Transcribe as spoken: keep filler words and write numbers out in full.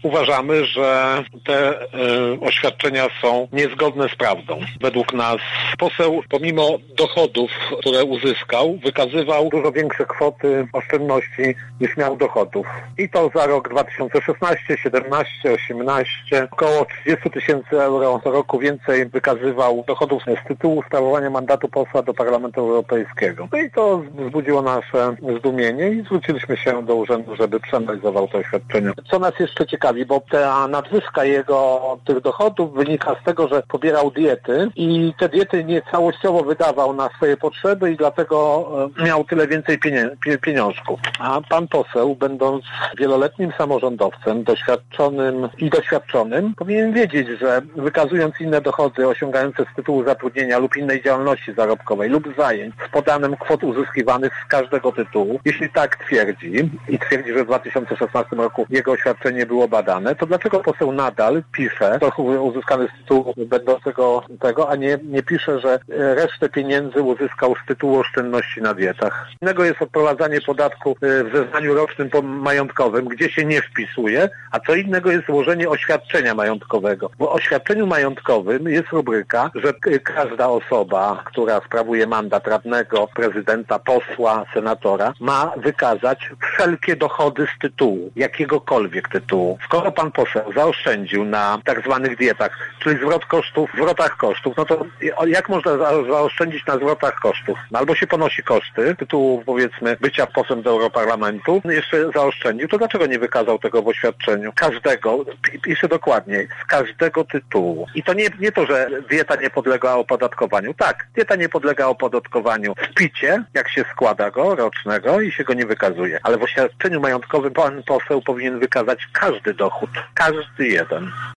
Uważamy, że te y, oświadczenia są niezgodne z prawdą. Według nas poseł pomimo dochodów, które uzyskał, wykazywał dużo większe kwoty oszczędności niż miał dochodów. I to za rok dwa tysiące szesnasty, siedemnasty, osiemnasty. Około trzydzieści tysięcy euro co roku więcej wykazywał dochodów z tytułu sprawowania mandatu posła do Parlamentu Europejskiego. No i to wzbudziło nasze zdumienie i zwróciliśmy się do urzędu, żeby przeanalizował to oświadczenie. Co nas jeszcze ciekawi, bo ta nadwyżka jego tych dochodów wynika z tego, że pobierał diety i te diety nie całościowo wydawał na swoje potrzeby i dlatego miał tyle więcej pieniążków. A pan poseł, będąc wieloletnim samorządowcem, doświadczonym i doświadczonym, powinien wiedzieć, że wykazując inne dochody osiągające z tytułu zatrudnienia lub innej działalności zarobkowej lub zajęć z podanym kwot uzyskiwanych z każdego tytułu, jeśli tak twierdzi i twierdzi, że w dwa tysiące szesnastym roku jego oświadczenie było badane, to dlaczego poseł nadal pisze dochód uzyskany z tytułu będącego tego, a nie, nie pisze, że resztę pieniędzy uzyskał z tytułu oszczędności na dietach. Innego jest odprowadzanie podatku w zeznaniu rocznym majątkowym, gdzie się nie wpisuje, a co innego jest złożenie oświadczenia majątkowego. W oświadczeniu majątkowym jest rubryka, że każda osoba, która sprawuje mandat radnego, prezydenta, posła, senatora, ma wykazać wszelkie dochody z tytułu, jakiegokolwiek tytułu. Skoro pan poseł zaoszczędził na tak zwanych dietach, czyli zwrot kosztów, zwrotach kosztów, no to jak można zaoszczędzić na zwrotach kosztów? No albo się ponosi koszty tytułu, powiedzmy, bycia posłem do Europarlamentu, jeszcze zaoszczędził, to dlaczego nie wykazał tego w oświadczeniu? Każdego, pisze dokładnie, z każdego tytułu. I to nie, nie to, że dieta nie podlega opodatkowaniu. Tak, dieta nie podlega opodatkowaniu w picie, jak się składa go rocznego i się go nie wykazuje. Ale w oświadczeniu majątkowym pan poseł powinien wykazać każdy dochód. Każdy jeden.